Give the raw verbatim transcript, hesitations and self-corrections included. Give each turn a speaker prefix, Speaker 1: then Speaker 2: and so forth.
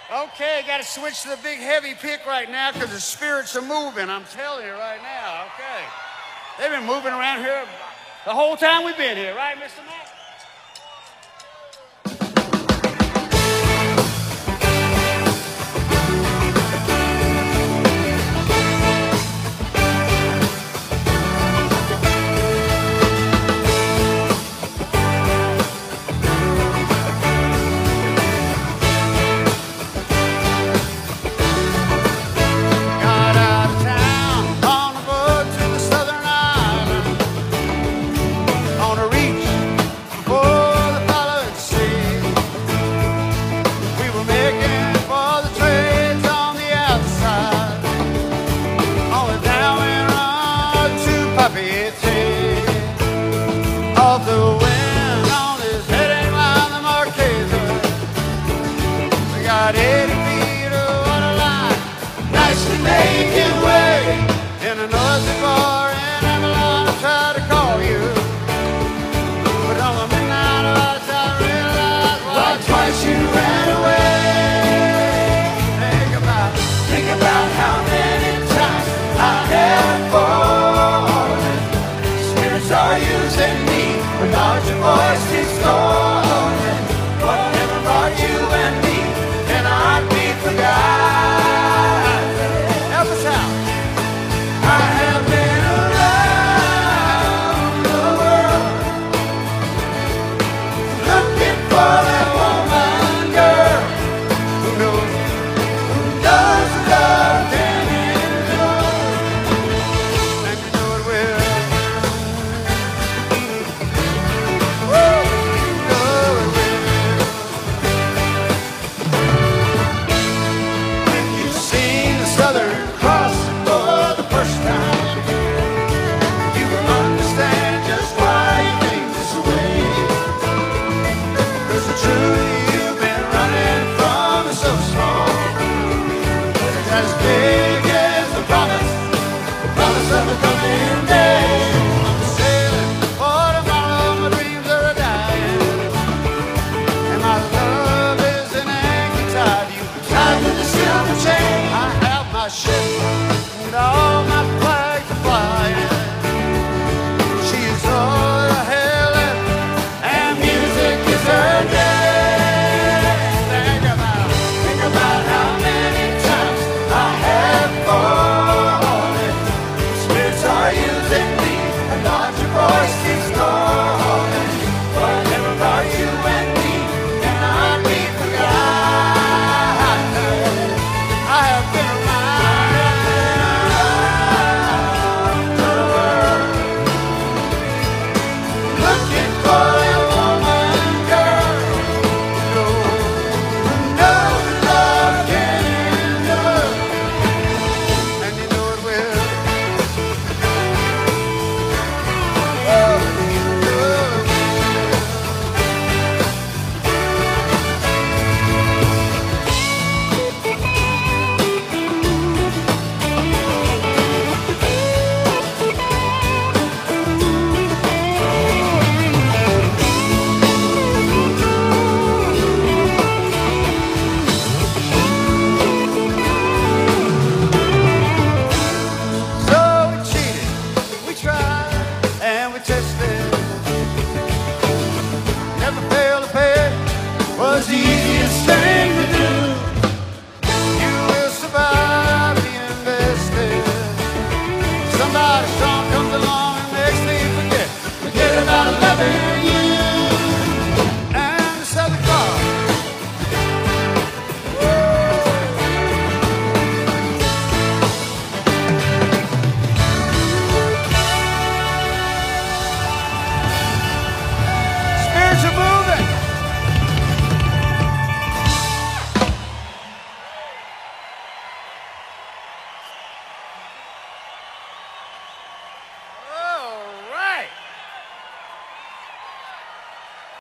Speaker 1: Okay, got to switch to the big heavy pick right now because the spirits are moving. I'm telling you right now. Okay. They've been moving around here the whole time we've been here, right, Mister Mac? Off the wind on his head and round the Marquesa. We got eighty